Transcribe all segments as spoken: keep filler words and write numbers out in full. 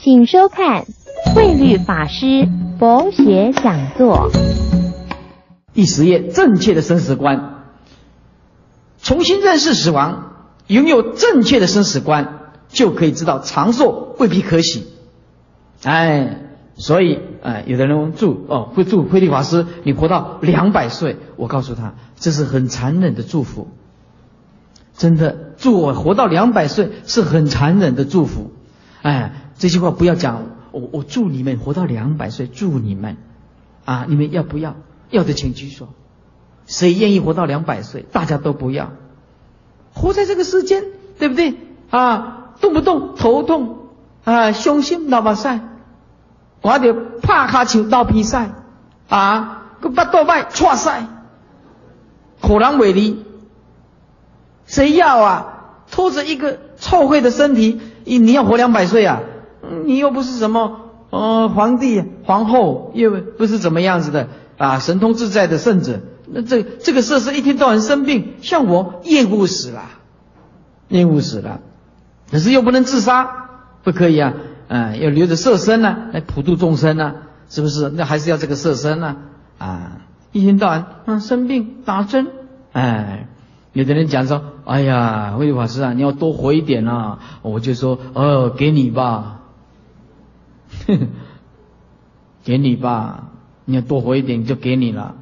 请收看慧律法师佛学讲座。 第十页，正确的生死观。重新认识死亡，拥有正确的生死观，就可以知道长寿未必可喜。哎，所以哎，有的人祝哦，会祝慧律法师你活到两百岁，我告诉他，这是很残忍的祝福。真的，祝我活到两百岁是很残忍的祝福。哎，这句话不要讲，我我祝你们活到两百岁，祝你们啊，你们要不要？要的请举手。谁愿意活到两百岁？大家都不要。活在这个世间，对不对啊？动不动头痛啊，胸心脑巴塞，我得怕卡球到比赛啊，个巴肚摆错赛，口狼尾离。谁要啊？拖着一个臭秽的身体，你要活两百岁啊？你又不是什么呃皇帝、皇后，又不是怎么样子的啊，神通自在的圣者。那这这个色身一天到晚生病，像我厌恶死了，厌恶死了。可是又不能自杀，不可以啊，啊，要留着色身呢、啊，来普度众生啊，是不是？那还是要这个色身呢、啊，啊，一天到晚啊生病打针，哎。有的人讲说，哎呀，慧律法师啊，你要多活一点啊，我就说，哦，给你吧，呵呵，给你吧，你要多活一点就给你了。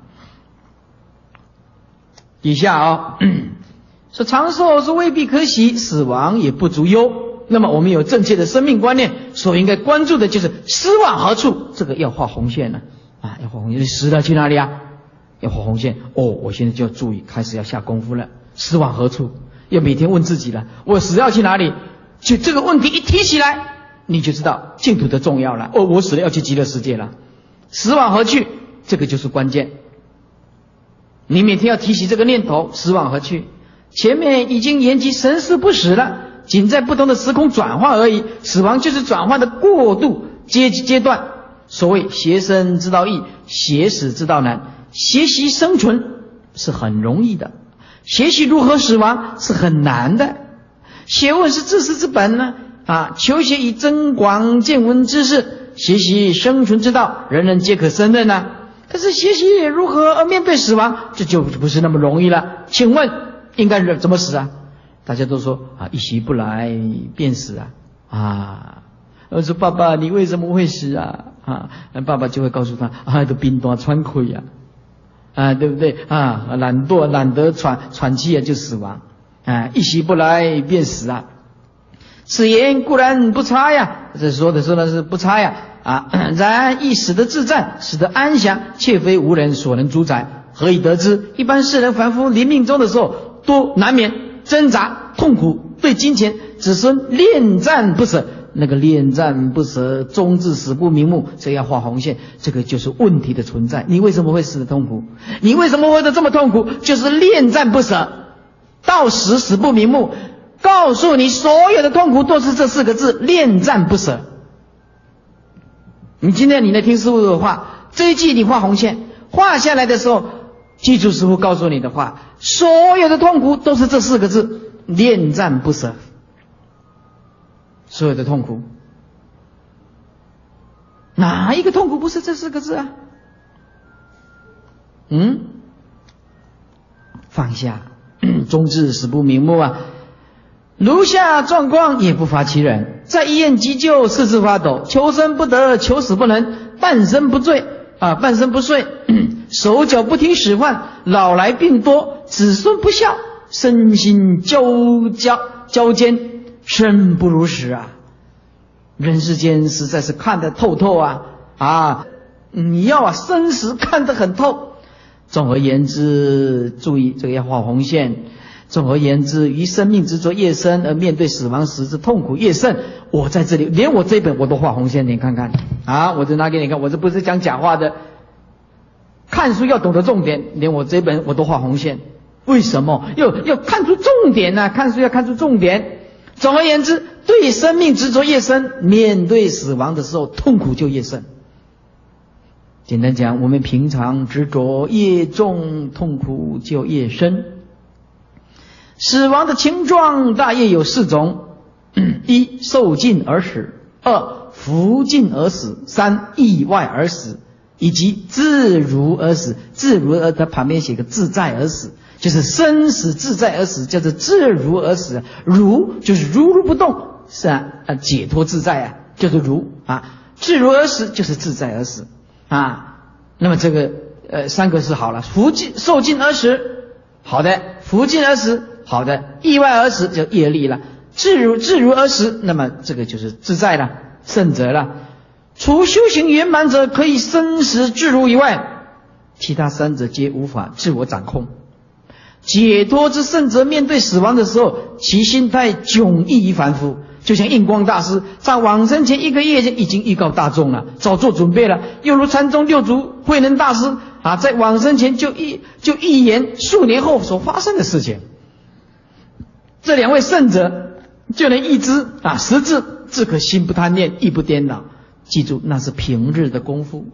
以下啊、哦，说长寿是未必可喜，死亡也不足忧。那么我们有正确的生命观念，所应该关注的就是死往何处，这个要画红线了啊，要画红线，死了去哪里啊？要画红线哦，我现在就要注意，开始要下功夫了。死往何处？要每天问自己了，我死要去哪里？就这个问题一提起来，你就知道净土的重要了。哦，我死了要去极乐世界了，死往何去？这个就是关键。你每天要提起这个念头，死往何去？前面已经言及生死不死了，仅在不同的时空转换而已。死亡就是转换的过渡阶阶段。所谓邪生之道易，邪死之道难。学习生存是很容易的，学习如何死亡是很难的。学问是知识之本呢，啊，求学以增广见闻知识，学习生存之道，人人皆可胜任啊。可是学习如何而面对死亡，这就不是那么容易了。请问应该怎么死啊？大家都说啊，一息不来便死啊啊！我说爸爸，你为什么会死啊？啊，爸爸就会告诉他啊，都冰断穿溃呀。啊，对不对啊？懒惰，懒得喘喘气啊，就死亡啊！一息不来便死啊！此言固然不差呀，这说的说的是不差呀啊！然亦死得自在，死得安详，却非无人所能主宰。何以得知？一般世人凡夫临命终的时候，都难免挣扎痛苦，对金钱、子孙恋战不舍。那个恋战不舍，终至死不瞑目，这要画红线，这个就是问题的存在。你为什么会死得痛苦？你为什么会得这么痛苦？就是恋战不舍，到死死不瞑目。告诉你，所有的痛苦都是这四个字：恋战不舍。你今天你来听师父的话，这一句你画红线，画下来的时候，记住师父告诉你的话，所有的痛苦都是这四个字：恋战不舍。所有的痛苦，哪一个痛苦不是这四个字啊？嗯，放下，终至死不瞑目啊！如下状况也不乏其人，在医院急救，四肢发抖，求生不得，求死不能，半身不遂啊，半身不遂，手脚不听使唤，老来病多，子孙不孝，身心交交交煎。生不如死啊！人世间实在是看得透透啊啊！你要啊生死看得很透。总而言之，注意这个要画红线。总而言之，于生命执着越深，而面对死亡时之痛苦越甚。我在这里，连我这本我都画红线，你看看啊！我就拿给你看，我这不是讲假话的。看书要懂得重点，连我这本我都画红线。为什么？要要看出重点呢、啊？看书要看出重点。总而言之，对生命执着越深，面对死亡的时候痛苦就越深。简单讲，我们平常执着越重，痛苦就越深。死亡的情状大约有四种：一、受尽而死， 二福尽而死，三意外而死，以及自如而死。自如而它旁边写个自在而死，就是生死自在而死，叫做自如而死。如就是如如不动，是啊，啊解脱自在啊，叫做如啊。自如而死就是自在而死啊。那么这个呃三个是好了，福尽受尽而死，好的；福尽而死，好的；意外而死就业力了。自如自如而死，那么这个就是自在了，圣者了。除修行圆满者可以生死自如以外，其他三者皆无法自我掌控。解脱之圣者面对死亡的时候，其心态迥异于凡夫。就像印光大师在往生前一个月已经预告大众了，早做准备了。又如禅宗六祖慧能大师啊，在往生前就预就预言数年后所发生的事情。这两位圣者就能预知啊，实质自可心不贪念，意不颠倒。记住，那是平日的功夫。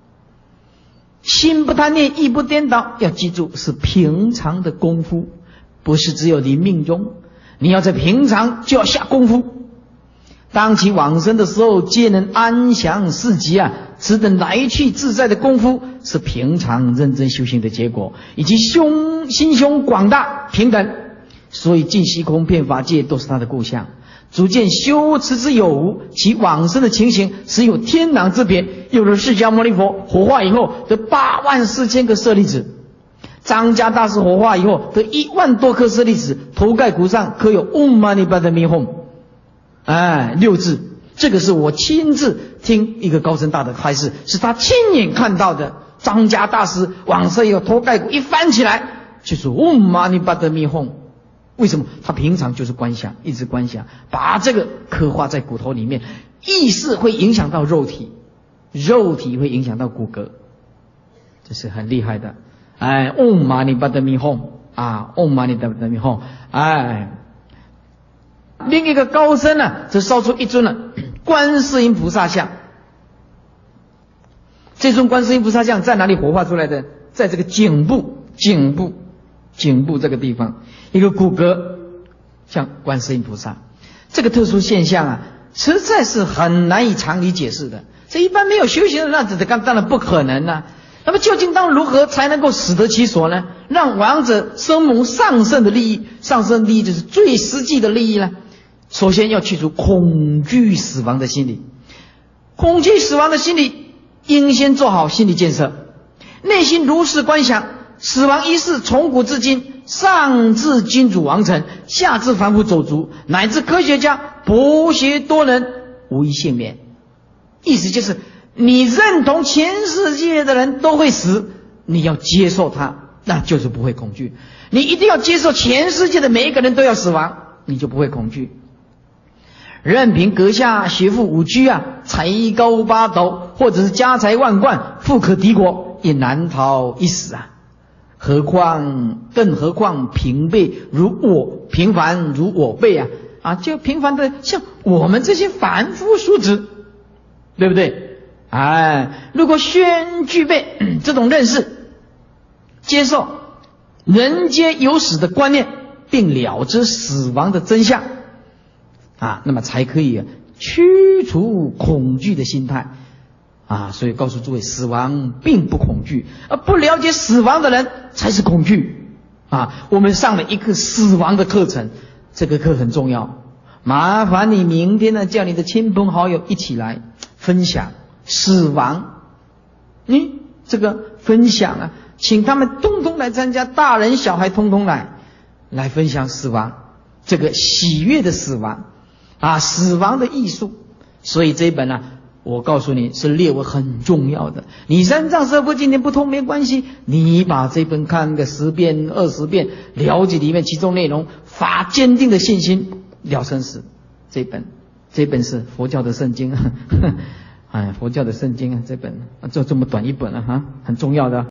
心不贪念，意不颠倒，要记住是平常的功夫，不是只有临命中。你要在平常就要下功夫。当其往生的时候，皆能安详四极啊，此等来去自在的功夫，是平常认真修行的结果，以及胸心胸广大平等。所以尽虚空遍法界都是他的故乡。足见修持之有无，其往生的情形实有天壤之别。又如释迦牟尼佛火化以后得八万四千个舍利子，张家大师火化以后得一万多颗舍利子，头盖骨上刻有 Om Mani Padme Hum， 哎，六字。这个是我亲自听一个高僧大德开示，是他亲眼看到的。张家大师往生以后，头盖骨一翻起来，就是 Om Mani Padme Hum。为什么？他平常就是观想，一直观想，把这个刻画在骨头里面，意识会影响到肉体，肉体会影响到骨骼，这是很厉害的。哎 ，Om Mani Padme Hum 啊 ，Om Mani Padme Hum， 哎，另一个高僧呢，则烧出一尊了观世音菩萨像。这尊观世音菩萨像在哪里火化出来的？在这个颈部，颈部。颈部这个地方一个骨骼像观世音菩萨，这个特殊现象啊，实在是很难以常理解释的。这一般没有修行的那这当然不可能啊。那么究竟当如何才能够使得其所呢？让亡者生蒙上圣的利益，上圣利益就是最实际的利益呢？首先要去除恐惧死亡的心理，恐惧死亡的心理应先做好心理建设，内心如是观想。死亡一事从古至今，上至君主王臣，下至凡夫走卒，乃至科学家、博学多能，无一幸免。意思就是，你认同全世界的人都会死，你要接受它，那就是不会恐惧。你一定要接受全世界的每一个人都要死亡，你就不会恐惧。任凭阁下学富五车啊，才高八斗，或者是家财万贯，富可敌国，也难逃一死啊。何况，更何况平辈如我，平凡如我辈啊啊，就平凡的像我们这些凡夫俗子，对不对？哎，如果宣具备、嗯、这种认识，接受人皆有死的观念，并了知死亡的真相啊，那么才可以、啊、驱除恐惧的心态。啊，所以告诉诸位，死亡并不恐惧，而不了解死亡的人才是恐惧。啊，我们上了一课死亡的课程，这个课很重要。麻烦你明天呢，叫你的亲朋好友一起来分享死亡。嗯，这个分享啊，请他们通通来参加，大人小孩通通来，来分享死亡，这个喜悦的死亡啊，死亡的艺术。所以这一本呢、啊。我告诉你是列为很重要的，你三藏十二部经典不通没关系，你把这本看个十遍二十遍，了解里面其中内容，发坚定的信心了生死。这本这本是佛教的圣经啊，哎，佛教的圣经啊，这本就这么短一本了、啊、哈，很重要的。